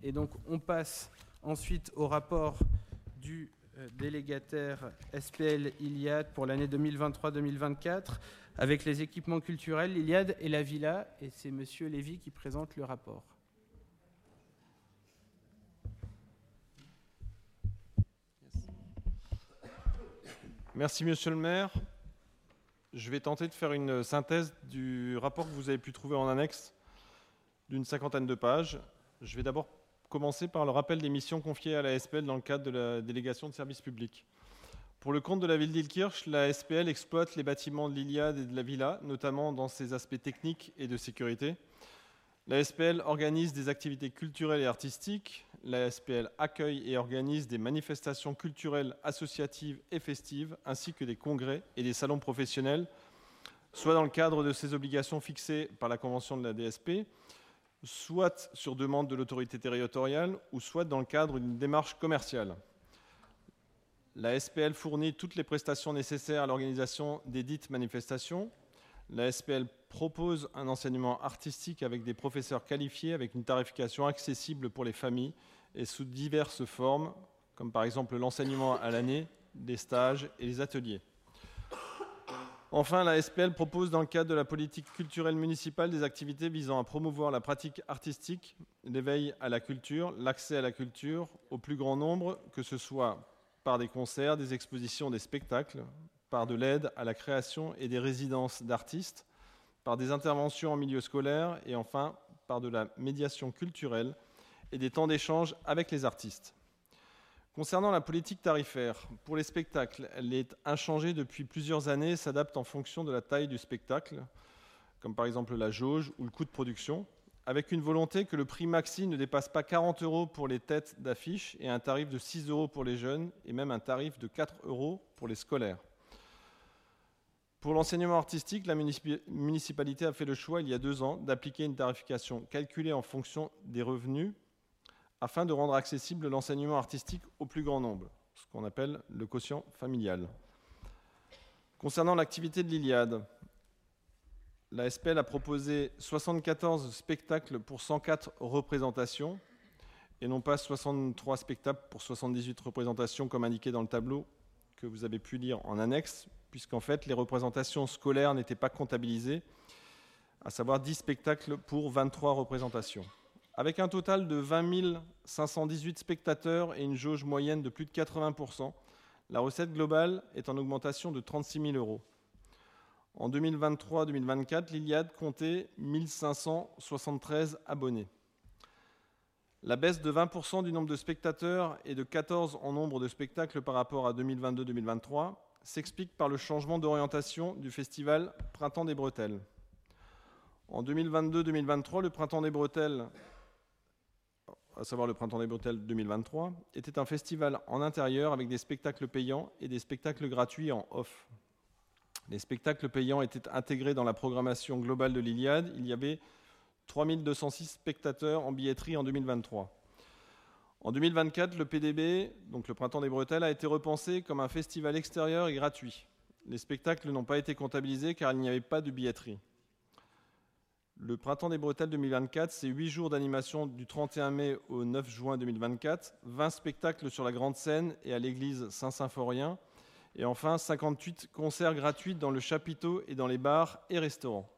Et donc, on passe ensuite au rapport du délégataire SPL Iliad pour l'année 2023-2024 avec les équipements culturels, l'Iliad et la Villa. Et c'est Monsieur Lévy qui présente le rapport. Merci Monsieur le maire. Je vais tenter de faire une synthèse du rapport que vous avez pu trouver en annexe d'une 50aine de pages. Je vais d'abord commencer par le rappel des missions confiées à la SPL dans le cadre de la délégation de services publics. Pour le compte de la ville d'Illkirch, la SPL exploite les bâtiments de l'Iliad et de la Villa, notamment dans ses aspects techniques et de sécurité. La SPL organise des activités culturelles et artistiques. La SPL accueille et organise des manifestations culturelles, associatives et festives, ainsi que des congrès et des salons professionnels, soit dans le cadre de ses obligations fixées par la convention de la DSP, soit sur demande de l'autorité territoriale, ou soit dans le cadre d'une démarche commerciale. La SPL fournit toutes les prestations nécessaires à l'organisation des dites manifestations. La SPL propose un enseignement artistique avec des professeurs qualifiés, avec une tarification accessible pour les familles et sous diverses formes, comme par exemple l'enseignement à l'année, des stages et les ateliers. Enfin, la SPL propose dans le cadre de la politique culturelle municipale des activités visant à promouvoir la pratique artistique, l'éveil à la culture, l'accès à la culture au plus grand nombre, que ce soit par des concerts, des expositions, des spectacles, par de l'aide à la création et des résidences d'artistes, par des interventions en milieu scolaire et enfin par de la médiation culturelle et des temps d'échange avec les artistes. Concernant la politique tarifaire, pour les spectacles, elle est inchangée depuis plusieurs années et s'adapte en fonction de la taille du spectacle, comme par exemple la jauge ou le coût de production, avec une volonté que le prix maxi ne dépasse pas 40 € pour les têtes d'affiche et un tarif de 6 € pour les jeunes et même un tarif de 4 € pour les scolaires. Pour l'enseignement artistique, la municipalité a fait le choix, il y a 2 ans, d'appliquer une tarification calculée en fonction des revenus afin de rendre accessible l'enseignement artistique au plus grand nombre, ce qu'on appelle le quotient familial. Concernant l'activité de l'Iliad, la SPL a proposé 74 spectacles pour 104 représentations et non pas 63 spectacles pour 78 représentations comme indiqué dans le tableau que vous avez pu lire en annexe, puisqu'en fait les représentations scolaires n'étaient pas comptabilisées, à savoir 10 spectacles pour 23 représentations. Avec un total de 20 518 spectateurs et une jauge moyenne de plus de 80%, la recette globale est en augmentation de 36 000 €. En 2023-2024, l'Iliad comptait 1573 abonnés. La baisse de 20% du nombre de spectateurs et de 14 en nombre de spectacles par rapport à 2022-2023 s'explique par le changement d'orientation du festival Printemps des Bretelles. En 2022-2023, le Printemps des Bretelles, à savoir le Printemps des Bretelles 2023, était un festival en intérieur avec des spectacles payants et des spectacles gratuits en off. Les spectacles payants étaient intégrés dans la programmation globale de l'Iliad. Il y avait 3206 spectateurs en billetterie en 2023. En 2024, le PDB, donc le Printemps des Bretelles, a été repensé comme un festival extérieur et gratuit. Les spectacles n'ont pas été comptabilisés car il n'y avait pas de billetterie. Le Printemps des Bretelles 2024, c'est 8 jours d'animation du 31 mai au 9 juin 2024, 20 spectacles sur la grande scène et à l'église Saint-Symphorien, et enfin 58 concerts gratuits dans le chapiteau et dans les bars et restaurants.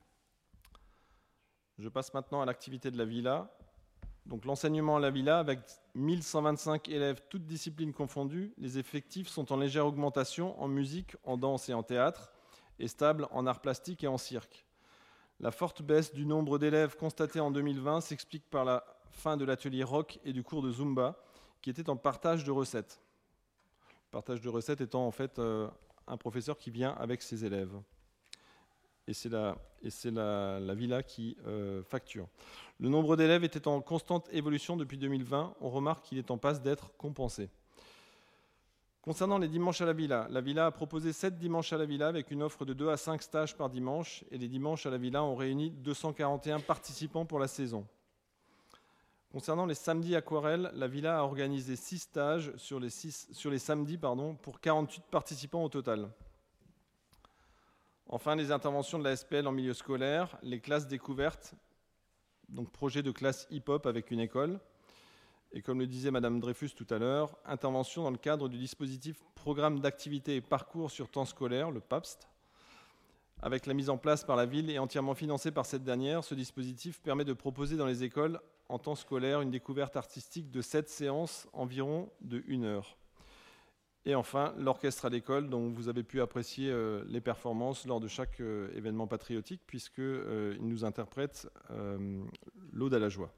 Je passe maintenant à l'activité de la Villa. Donc l'enseignement à la Villa, avec 1125 élèves, toutes disciplines confondues, les effectifs sont en légère augmentation en musique, en danse et en théâtre, et stables en arts plastiques et en cirque. La forte baisse du nombre d'élèves constatée en 2020 s'explique par la fin de l'atelier rock et du cours de Zumba, qui était en partage de recettes. Le partage de recettes étant en fait un professeur qui vient avec ses élèves. Et c'est la Villa qui facture. Le nombre d'élèves était en constante évolution depuis 2020. On remarque qu'il est en passe d'être compensé. Concernant les dimanches à la Villa a proposé 7 dimanches à la Villa avec une offre de 2 à 5 stages par dimanche. Et les dimanches à la Villa ont réuni 241 participants pour la saison. Concernant les samedis aquarelles, la Villa a organisé 6 stages sur les samedis pour 48 participants au total. Enfin, les interventions de la SPL en milieu scolaire, les classes découvertes, donc projet de classe hip-hop avec une école, Et comme le disait Madame Dreyfus tout à l'heure, intervention dans le cadre du dispositif Programme d'activité et parcours sur temps scolaire, le PAPST. Avec la mise en place par la ville et entièrement financé par cette dernière, ce dispositif permet de proposer dans les écoles en temps scolaire une découverte artistique de 7 séances environ de 1 heure. Et enfin, l'orchestre à l'école, dont vous avez pu apprécier les performances lors de chaque événement patriotique, puisqu'il nous interprète l'Aude à la joie.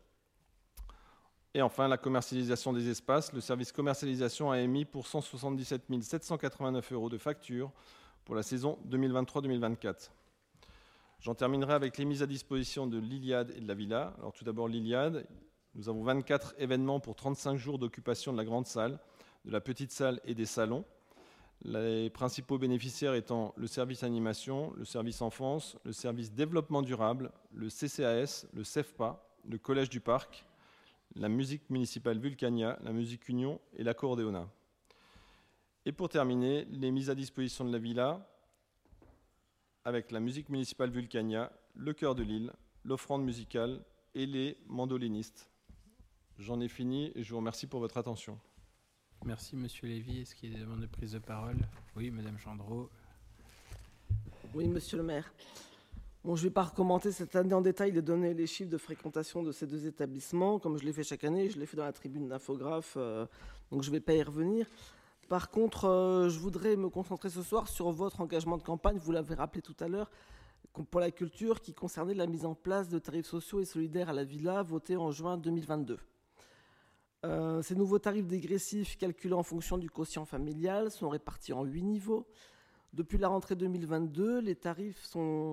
Et enfin, la commercialisation des espaces. Le service commercialisation a émis pour 177 789 € de facture pour la saison 2023-2024. J'en terminerai avec les mises à disposition de l'Iliade et de la Villa. Alors tout d'abord l'Iliade, nous avons 24 événements pour 35 jours d'occupation de la grande salle, de la petite salle et des salons. Les principaux bénéficiaires étant le service animation, le service enfance, le service développement durable, le CCAS, le CEFPA, le collège du parc, la musique municipale Vulcania, la musique Union et l'accordéona. Et pour terminer, les mises à disposition de la Villa avec la musique municipale Vulcania, le chœur de Lille, l'offrande musicale et les mandolinistes. J'en ai fini et je vous remercie pour votre attention. Merci Monsieur Lévy. Est-ce qu'il y a des demandes de prise de parole? Oui, Madame Chandreau. Oui, Monsieur le maire. Bon, je ne vais pas recommencer cette année en détail les données et les chiffres de fréquentation de ces deux établissements. Comme je l'ai fait chaque année, je l'ai fait dans la tribune d'infographe, donc je ne vais pas y revenir. Par contre, je voudrais me concentrer ce soir sur votre engagement de campagne, vous l'avez rappelé tout à l'heure, pour la culture, qui concernait la mise en place de tarifs sociaux et solidaires à la Villa, votés en juin 2022. Ces nouveaux tarifs dégressifs calculés en fonction du quotient familial sont répartis en 8 niveaux. Depuis la rentrée 2022, les tarifs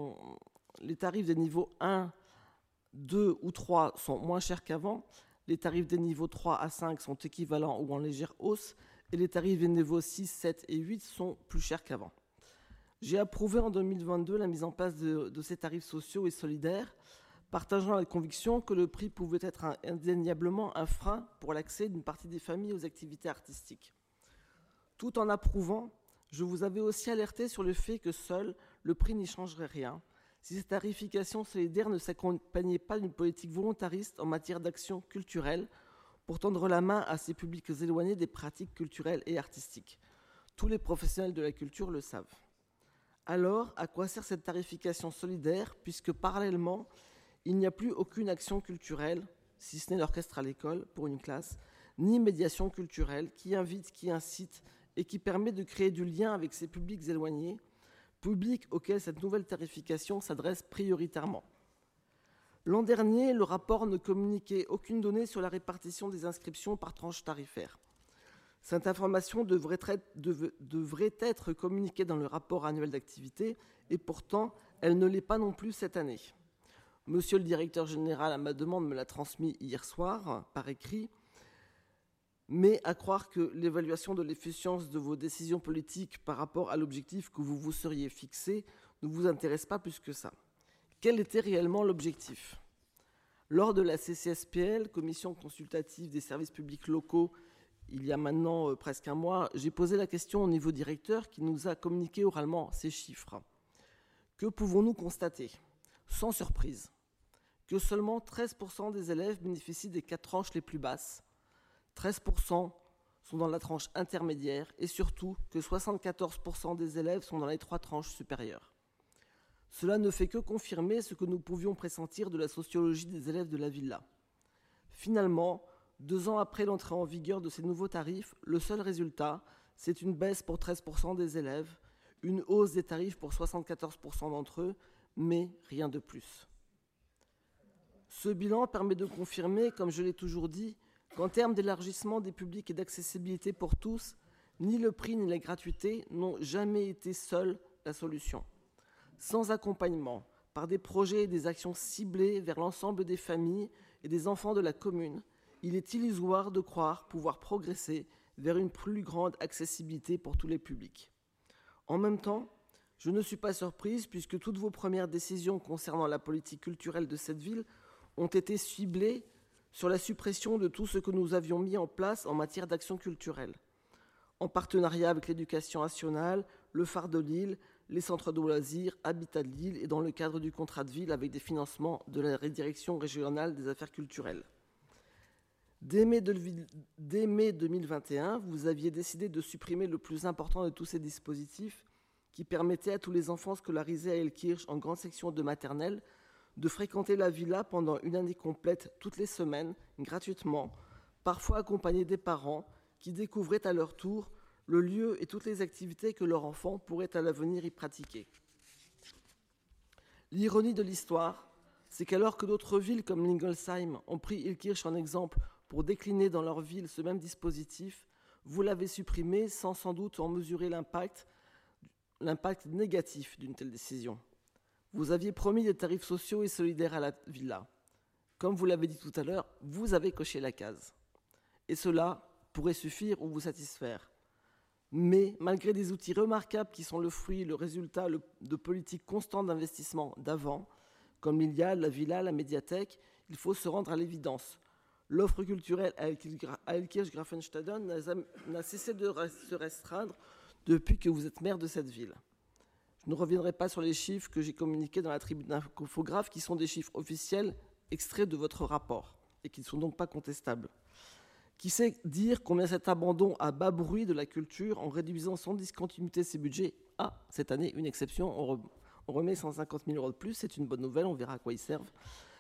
des niveaux 1, 2 ou 3 sont moins chers qu'avant. Les tarifs des niveaux 3 à 5 sont équivalents ou en légère hausse. Et les tarifs des niveaux 6, 7 et 8 sont plus chers qu'avant. J'ai approuvé en 2022 la mise en place de ces tarifs sociaux et solidaires, partageant la conviction que le prix pouvait être indéniablement un frein pour l'accès d'une partie des familles aux activités artistiques. Tout en approuvant, je vous avais aussi alerté sur le fait que seul le prix n'y changerait rien, si cette tarification solidaire ne s'accompagnait pas d'une politique volontariste en matière d'action culturelle, pour tendre la main à ces publics éloignés des pratiques culturelles et artistiques. Tous les professionnels de la culture le savent. Alors, à quoi sert cette tarification solidaire, puisque parallèlement, il n'y a plus aucune action culturelle, si ce n'est l'orchestre à l'école pour une classe, ni médiation culturelle qui invite, qui incite et qui permet de créer du lien avec ces publics éloignés, publics auxquels cette nouvelle tarification s'adresse prioritairement. L'an dernier, le rapport ne communiquait aucune donnée sur la répartition des inscriptions par tranche tarifaire. Cette information devrait être communiquée dans le rapport annuel d'activité et pourtant, elle ne l'est pas non plus cette année. Monsieur le directeur général, à ma demande, me l'a transmis hier soir par écrit, mais à croire que l'évaluation de l'efficience de vos décisions politiques par rapport à l'objectif que vous vous seriez fixé ne vous intéresse pas plus que ça. Quel était réellement l'objectif? Lors de la CCSPL, Commission consultative des services publics locaux, il y a maintenant presque un mois, j'ai posé la question au niveau directeur qui nous a communiqué oralement ces chiffres. Que pouvons-nous constater? Sans surprise, que seulement 13% des élèves bénéficient des 4 tranches les plus basses, 13% sont dans la tranche intermédiaire et surtout que 74% des élèves sont dans les 3 tranches supérieures. Cela ne fait que confirmer ce que nous pouvions pressentir de la sociologie des élèves de la Villa. Finalement, 2 ans après l'entrée en vigueur de ces nouveaux tarifs, le seul résultat, c'est une baisse pour 13% des élèves, une hausse des tarifs pour 74% d'entre eux, mais rien de plus. Ce bilan permet de confirmer, comme je l'ai toujours dit, qu'en termes d'élargissement des publics et d'accessibilité pour tous, ni le prix ni la gratuité n'ont jamais été seuls la solution. Sans accompagnement, par des projets et des actions ciblées vers l'ensemble des familles et des enfants de la commune, il est illusoire de croire pouvoir progresser vers une plus grande accessibilité pour tous les publics. En même temps, je ne suis pas surprise puisque toutes vos premières décisions concernant la politique culturelle de cette ville ont été ciblées sur la suppression de tout ce que nous avions mis en place en matière d'action culturelle, en partenariat avec l'éducation nationale, le phare de Lille, les centres de loisirs, Habitat de Lille et dans le cadre du contrat de ville avec des financements de la direction régionale des affaires culturelles. Dès mai 2021, vous aviez décidé de supprimer le plus important de tous ces dispositifs qui permettaient à tous les enfants scolarisés à Elkirch en grande section de maternelle de fréquenter la villa pendant une année complète, toutes les semaines, gratuitement, parfois accompagnés des parents qui découvraient à leur tour le lieu et toutes les activités que leur enfant pourrait à l'avenir y pratiquer. L'ironie de l'histoire, c'est qu'alors que d'autres villes comme Lingolsheim ont pris Elkirch en exemple pour décliner dans leur ville ce même dispositif, vous l'avez supprimé sans doute en mesurer l'impact négatif d'une telle décision. Vous aviez promis des tarifs sociaux et solidaires à la villa. Comme vous l'avez dit tout à l'heure, vous avez coché la case. Et cela pourrait suffire ou vous satisfaire. Mais malgré des outils remarquables qui sont le fruit, le résultat de politiques constantes d'investissement d'avant, comme l'Iliade, la villa, la médiathèque, il faut se rendre à l'évidence. L'offre culturelle à Elkirch-Grafenstaden n'a cessé de se restreindre depuis que vous êtes maire de cette ville. Je ne reviendrai pas sur les chiffres que j'ai communiqués dans la tribune d'infographe, qui sont des chiffres officiels extraits de votre rapport et qui ne sont donc pas contestables. Qui sait dire combien cet abandon à bas bruit de la culture, en réduisant sans discontinuité ses budgets, cette année, une exception, on remet 150 000 € de plus, c'est une bonne nouvelle, on verra à quoi ils servent.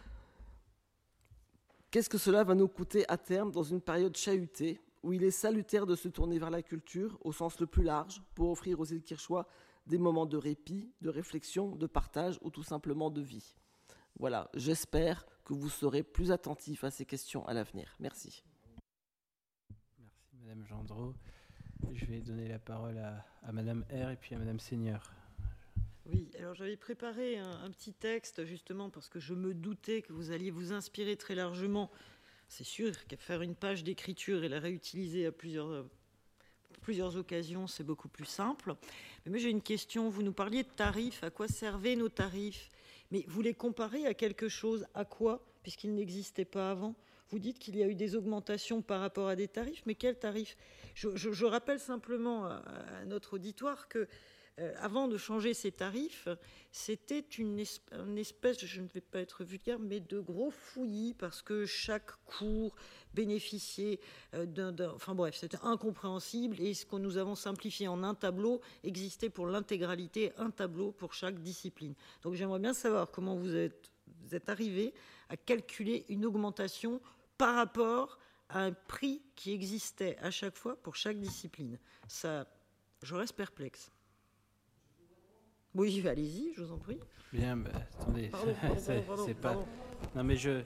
Qu'est-ce que cela va nous coûter à terme dans une période chahutée, où il est salutaire de se tourner vers la culture, au sens le plus large, pour offrir aux Elkirchois des moments de répit, de réflexion, de partage ou tout simplement de vie. Voilà, j'espère que vous serez plus attentifs à ces questions à l'avenir. Merci. Merci Madame Gendreau. Je vais donner la parole à Madame R et puis à Madame Seigneur. Oui, alors j'avais préparé un petit texte justement parce que je me doutais que vous alliez vous inspirer très largement. C'est sûr qu'à faire une page d'écriture et la réutiliser à plusieurs occasions, c'est beaucoup plus simple. Mais moi j'ai une question, vous nous parliez de tarifs, à quoi servaient nos tarifs? Mais vous les comparez à quelque chose, à quoi? Puisqu'ils n'existaient pas avant. Vous dites qu'il y a eu des augmentations par rapport à des tarifs, mais quels tarifs? Je rappelle simplement à notre auditoire que avant de changer ces tarifs, c'était une espèce, je ne vais pas être vulgaire, mais de gros fouillis, parce que chaque cours bénéficiait enfin bref, c'était incompréhensible, et ce que nous avons simplifié en un tableau existait pour l'intégralité, un tableau pour chaque discipline. Donc j'aimerais bien savoir comment vous êtes arrivé à calculer une augmentation par rapport à un prix qui existait à chaque fois pour chaque discipline. Ça, je reste perplexe. Oui, allez-y, je vous en prie. Bien, attendez, c'est pas... Pardon. Non mais je...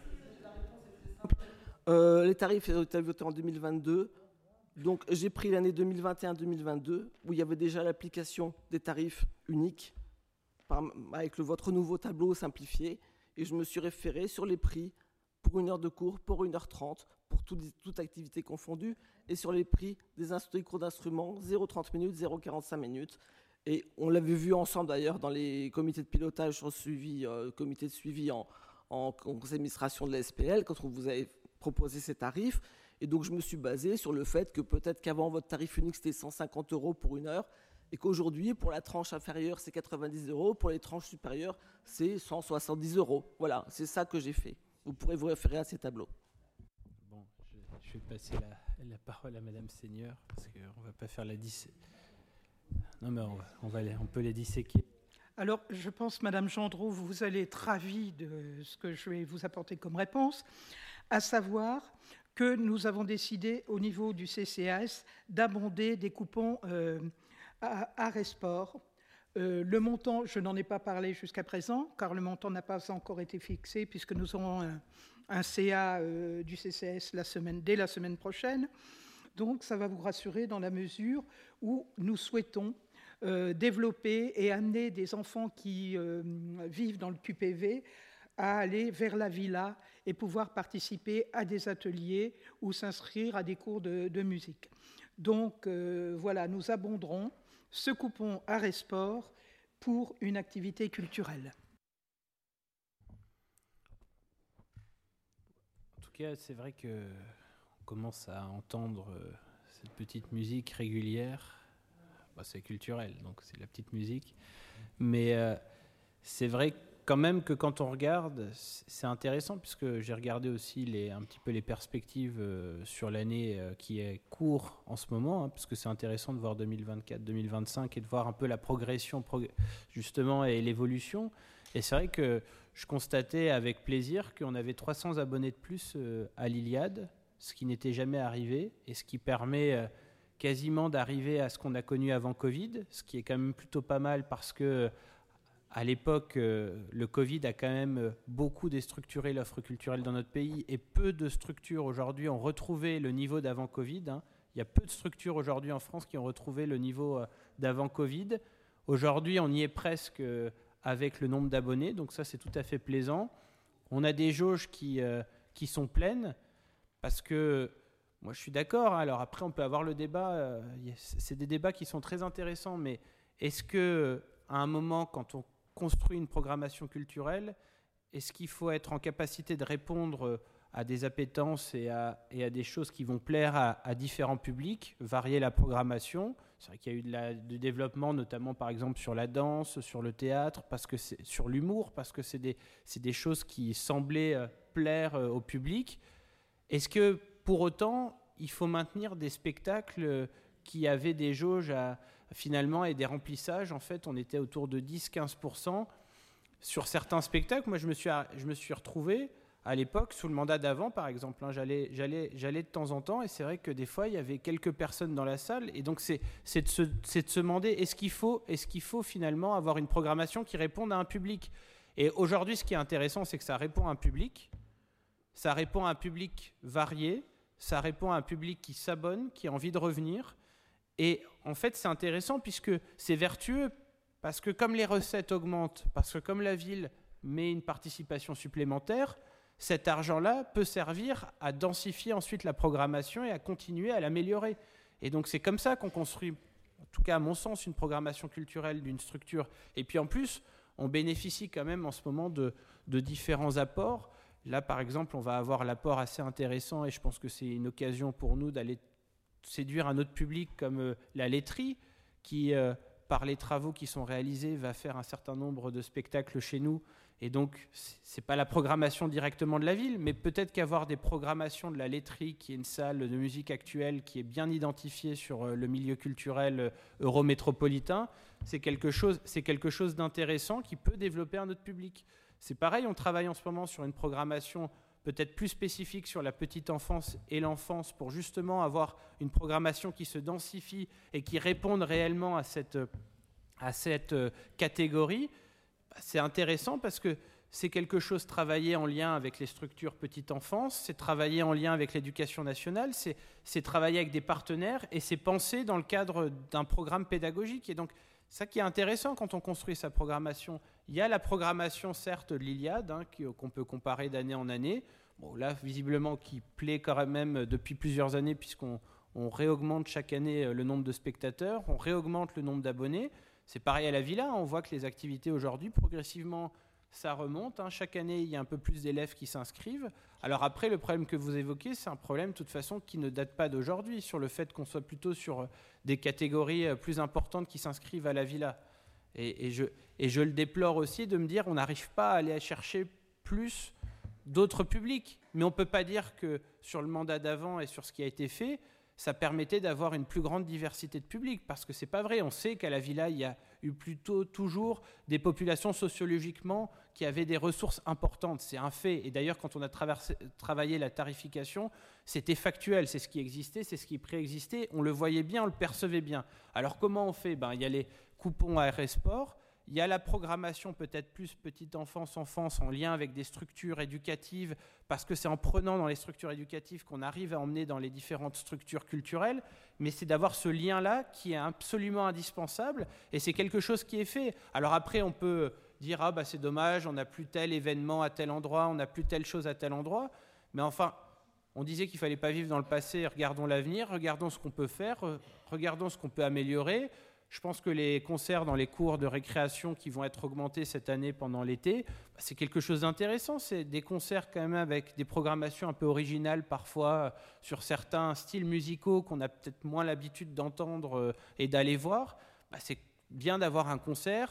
Les tarifs ont été votés en 2022. Donc j'ai pris l'année 2021-2022, où il y avait déjà l'application des tarifs uniques, avec votre nouveau tableau simplifié, et je me suis référé sur les prix pour 1 heure de cours, pour 1h30, pour toute activité confondue, et sur les prix des cours d'instruments, 0,30 minutes, 0,45 minutes. Et on l'avait vu ensemble d'ailleurs dans les comités de pilotage comité de suivi en conseil d'administration de la SPL, quand on vous avait proposé ces tarifs. Et donc je me suis basé sur le fait que peut-être qu'avant votre tarif unique c'était 150 € pour 1 heure, et qu'aujourd'hui pour la tranche inférieure c'est 90 €, pour les tranches supérieures c'est 170 €. Voilà, c'est ça que j'ai fait. Vous pourrez vous référer à ces tableaux. Bon, je vais passer la parole à Madame Seigneur, parce qu'on ne va pas faire la Non, mais on peut les disséquer. Alors, je pense, Madame Gendreau, vous allez être ravie de ce que je vais vous apporter comme réponse, à savoir que nous avons décidé, au niveau du CCAS, d'abonder des coupons à Resport. Le montant, je n'en ai pas parlé jusqu'à présent, car le montant n'a pas encore été fixé, puisque nous aurons un CA du CCAS dès la semaine prochaine. Donc, ça va vous rassurer dans la mesure où nous souhaitons développer et amener des enfants qui vivent dans le QPV à aller vers la villa et pouvoir participer à des ateliers ou s'inscrire à des cours de musique. Donc, voilà, nous abonderons ce coupon à Resport pour une activité culturelle. En tout cas, c'est vrai qu'on commence à entendre cette petite musique régulière. C'est culturel, donc c'est de la petite musique. Mais c'est vrai quand même que quand on regarde, c'est intéressant, puisque j'ai regardé aussi un petit peu les perspectives sur l'année qui est court en ce moment, parce que c'est intéressant de voir 2024-2025 et de voir un peu la progression justement et l'évolution. Et c'est vrai que je constatais avec plaisir qu'on avait 300 abonnés de plus à l'Iliade, ce qui n'était jamais arrivé, et ce qui permet quasiment d'arriver à ce qu'on a connu avant Covid, ce qui est quand même plutôt pas mal, parce que à l'époque, le Covid a quand même beaucoup déstructuré l'offre culturelle dans notre pays, et peu de structures aujourd'hui ont retrouvé le niveau d'avant Covid. Il y a peu de structures aujourd'hui en France qui ont retrouvé le niveau d'avant Covid. Aujourd'hui, on y est presque avec le nombre d'abonnés, donc ça c'est tout à fait plaisant. On a des jauges qui sont pleines, parce que moi je suis d'accord, alors après on peut avoir le débat, c'est des débats qui sont très intéressants, mais est-ce que à un moment, quand on construit une programmation culturelle, est-ce qu'il faut être en capacité de répondre à des appétences et à des choses qui vont plaire à différents publics, varier la programmation? C'est vrai qu'il y a eu du développement, notamment par exemple sur la danse, sur le théâtre, parce que sur l'humour, parce que c'est des choses qui semblaient plaire au public. Est-ce que pour autant, il faut maintenir des spectacles qui avaient des jauges finalement et des remplissages? En fait, on était autour de 10-15%. Sur certains spectacles, moi je me suis retrouvé à l'époque, sous le mandat d'avant par exemple, j'allais de temps en temps, et c'est vrai que des fois il y avait quelques personnes dans la salle, et donc c'est de se demander, est-ce qu'il faut finalement avoir une programmation qui réponde à un public? Et aujourd'hui, ce qui est intéressant, c'est que ça répond à un public varié, ça répond à un public qui s'abonne, qui a envie de revenir. Et en fait, c'est intéressant puisque c'est vertueux, parce que comme les recettes augmentent, parce que comme la ville met une participation supplémentaire, cet argent-là peut servir à densifier ensuite la programmation et à continuer à l'améliorer. Et donc c'est comme ça qu'on construit, en tout cas à mon sens, une programmation culturelle d'une structure. Et puis en plus, on bénéficie quand même en ce moment de différents apports. Là, par exemple, on va avoir l'apport assez intéressant, et je pense que c'est une occasion pour nous d'aller séduire un autre public comme la laiterie, qui, par les travaux qui sont réalisés, va faire un certain nombre de spectacles chez nous. Et donc, ce n'est pas la programmation directement de la ville, mais peut-être qu'avoir des programmations de la laiterie, qui est une salle de musique actuelle qui est bien identifiée sur le milieu culturel eurométropolitain, c'est quelque chose d'intéressant qui peut développer un autre public. C'est pareil, on travaille en ce moment sur une programmation peut-être plus spécifique sur la petite enfance et l'enfance, pour justement avoir une programmation qui se densifie et qui réponde réellement à cette catégorie. C'est intéressant parce que c'est quelque chose travaillé en lien avec les structures petite enfance, c'est travaillé en lien avec l'éducation nationale, c'est travaillé avec des partenaires, et c'est pensé dans le cadre d'un programme pédagogique. Et donc, ça qui est intéressant quand on construit sa programmation. Il y a la programmation, certes, de l'Iliade, qu'on peut comparer d'année en année. Bon, là, visiblement, qui plaît quand même depuis plusieurs années, puisqu'on réaugmente chaque année le nombre de spectateurs, on réaugmente le nombre d'abonnés. C'est pareil à la Villa, on voit que les activités aujourd'hui, progressivement, ça remonte. Chaque année, il y a un peu plus d'élèves qui s'inscrivent. Alors après, le problème que vous évoquez, c'est un problème de toute façon qui ne date pas d'aujourd'hui, sur le fait qu'on soit plutôt sur des catégories plus importantes qui s'inscrivent à la Villa. Et je le déplore aussi de me dire on n'arrive pas à aller chercher plus d'autres publics. Mais on ne peut pas dire que sur le mandat d'avant et sur ce qui a été fait, ça permettait d'avoir une plus grande diversité de publics, parce que c'est pas vrai. On sait qu'à la Villa, il y a eu plutôt toujours des populations sociologiquement qui avaient des ressources importantes. C'est un fait. Et d'ailleurs, quand on a travaillé la tarification, c'était factuel. C'est ce qui existait, c'est ce qui préexistait. On le voyait bien, on le percevait bien. Alors comment on fait ? Il y a les coupons ARS Sport. Il y a la programmation peut-être plus petite enfance en lien avec des structures éducatives, parce que c'est en prenant dans les structures éducatives qu'on arrive à emmener dans les différentes structures culturelles, mais c'est d'avoir ce lien-là qui est absolument indispensable, et c'est quelque chose qui est fait. Alors après, on peut dire « c'est dommage, on n'a plus tel événement à tel endroit, on n'a plus telle chose à tel endroit », mais enfin, on disait qu'il ne fallait pas vivre dans le passé, regardons l'avenir, regardons ce qu'on peut faire, regardons ce qu'on peut améliorer. Je pense que les concerts dans les cours de récréation qui vont être augmentés cette année pendant l'été, c'est quelque chose d'intéressant. C'est des concerts quand même avec des programmations un peu originales parfois sur certains styles musicaux qu'on a peut-être moins l'habitude d'entendre et d'aller voir. C'est bien d'avoir un concert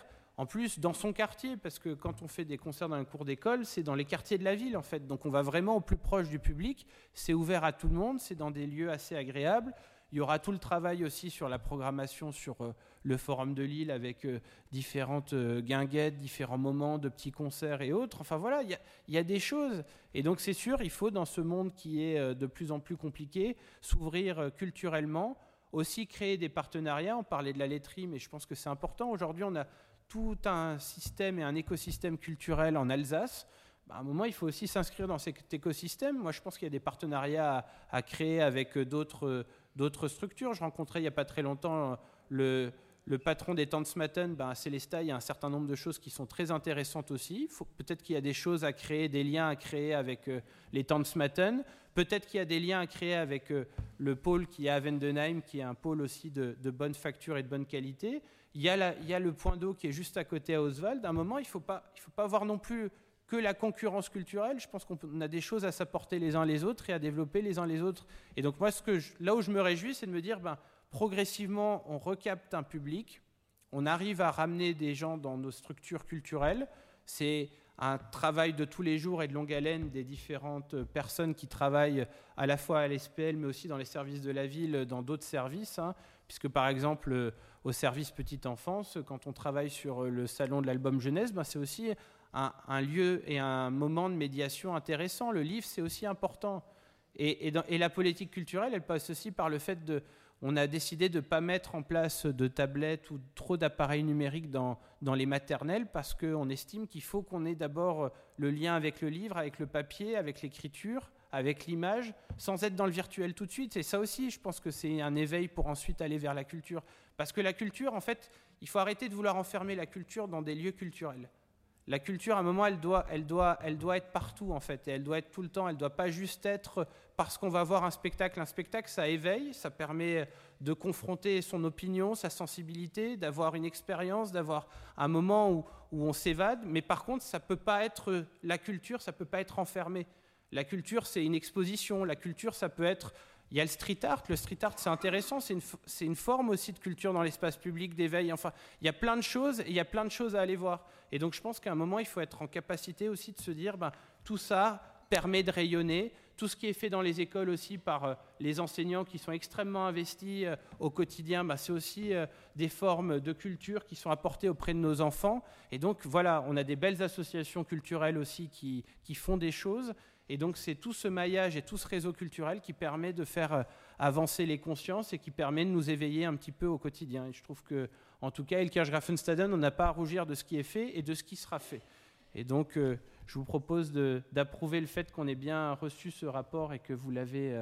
en plus dans son quartier, parce que quand on fait des concerts dans un cours d'école, c'est dans les quartiers de la ville en fait. Donc on va vraiment au plus proche du public, c'est ouvert à tout le monde, c'est dans des lieux assez agréables. Il y aura tout le travail aussi sur la programmation sur le Forum de Lille avec différentes guinguettes, différents moments de petits concerts et autres. Enfin voilà, il y a des choses. Et donc c'est sûr, il faut dans ce monde qui est de plus en plus compliqué, s'ouvrir culturellement, aussi créer des partenariats. On parlait de la laiterie, mais je pense que c'est important. Aujourd'hui, on a tout un système et un écosystème culturel en Alsace. À un moment, il faut aussi s'inscrire dans cet écosystème. Moi, je pense qu'il y a des partenariats à créer avec d'autres structures. Je rencontrais il n'y a pas très longtemps le patron des Tanzmatten, à Célestat. Il y a un certain nombre de choses qui sont très intéressantes aussi. Peut-être qu'il y a des choses à créer, des liens à créer avec les Tanzmatten. Peut-être qu'il y a des liens à créer avec le pôle qui est à Vendenheim, qui est un pôle aussi de bonne facture et de bonne qualité. Il y a le point d'eau qui est juste à côté à Oswald. À un moment, il ne faut pas voir non plus que la concurrence culturelle. Je pense qu'on a des choses à s'apporter les uns les autres et à développer les uns les autres. Et donc moi, là où je me réjouis, c'est de me dire, progressivement, on recapte un public, on arrive à ramener des gens dans nos structures culturelles. C'est un travail de tous les jours et de longue haleine des différentes personnes qui travaillent à la fois à l'SPL, mais aussi dans les services de la ville, dans d'autres services, puisque par exemple, au service petite enfance, quand on travaille sur le salon de l'album jeunesse, c'est aussi un lieu et un moment de médiation intéressant. Le livre, c'est aussi important. Et la politique culturelle, elle passe aussi par le fait on a décidé de ne pas mettre en place de tablettes ou trop d'appareils numériques dans les maternelles parce qu'on estime qu'il faut qu'on ait d'abord le lien avec le livre, avec le papier, avec l'écriture, avec l'image, sans être dans le virtuel tout de suite. Et ça aussi, je pense que c'est un éveil pour ensuite aller vers la culture. Parce que la culture, en fait, il faut arrêter de vouloir enfermer la culture dans des lieux culturels. La culture, à un moment, elle doit être partout, en fait. Et elle doit être tout le temps. Elle ne doit pas juste être parce qu'on va voir un spectacle. Un spectacle, ça éveille, ça permet de confronter son opinion, sa sensibilité, d'avoir une expérience, d'avoir un moment où on s'évade. Mais par contre, ça peut pas être la culture, ça ne peut pas être enfermé. La culture, c'est une exposition. La culture, ça peut être... Il y a le street art. Le street art, c'est intéressant. C'est une forme aussi de culture dans l'espace public, d'éveil. Enfin, il y a plein de choses et il y a plein de choses à aller voir. Et donc, je pense qu'à un moment, il faut être en capacité aussi de se dire, tout ça permet de rayonner. Tout ce qui est fait dans les écoles aussi par les enseignants qui sont extrêmement investis au quotidien, c'est aussi des formes de culture qui sont apportées auprès de nos enfants. Et donc, voilà, on a des belles associations culturelles aussi qui font des choses. Et donc, c'est tout ce maillage et tout ce réseau culturel qui permet de faire avancer les consciences et qui permet de nous éveiller un petit peu au quotidien. Et je trouve que, en tout cas, Elkirch-Graffenstaden, on n'a pas à rougir de ce qui est fait et de ce qui sera fait. Et donc, je vous propose d'approuver le fait qu'on ait bien reçu ce rapport et que vous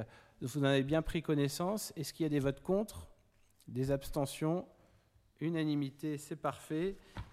en avez bien pris connaissance. Est-ce qu'il y a des votes contre? Des abstentions? Unanimité, c'est parfait.